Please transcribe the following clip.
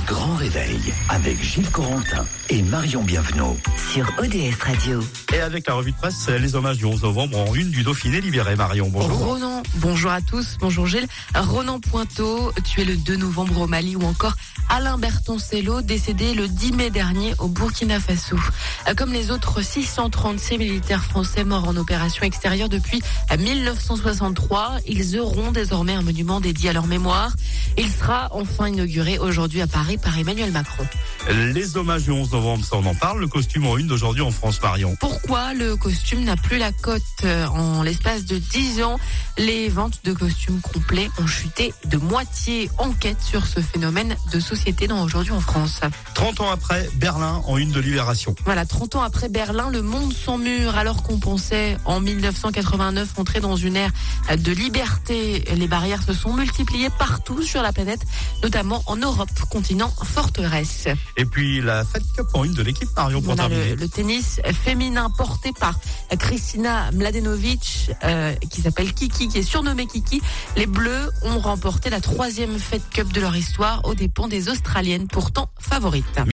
grand réveil avec Gilles Corentin et Marion Bienvenot sur ODS Radio. Et avec la revue de presse, les hommages du 11 novembre en une du Dauphiné libéré. Marion, bonjour. Ronan, bonjour à tous, bonjour Gilles. Ronan Pointeau, tué le 2 novembre au Mali, ou encore Alain Bertoncello, décédé le 10 mai dernier au Burkina Faso. Comme les autres 636 militaires français morts en opération extérieure depuis 1963, ils auront désormais un monument dédié à leur mémoire. Il sera enfin inauguré aujourd'hui à Paris par Emmanuel Macron. Les hommages du 11 novembre, ça on en parle. Le costume en une d'aujourd'hui en France, Marion. Pourquoi le costume n'a plus la cote en l'espace de 10 ans? Les ventes de costumes complets ont chuté de moitié. Enquête sur ce phénomène de société dans Aujourd'hui en France. 30 ans après, Berlin en une de Libération. Voilà, 30 ans après Berlin, le monde sans mur. Alors qu'on pensait en 1989 entrer dans une ère de liberté, les barrières se sont multipliées partout sur la planète, notamment en Europe, continent forteresse. Et puis la Fed Cup en une de l'équipe, Marion, pour terminer. Le tennis féminin porté par Kristina Mladenovic, qui s'appelle Kiki, qui est surnommée Kiki. Les Bleus ont remporté la 3e Fed Cup de leur histoire aux dépens des Australiennes, pourtant favorites.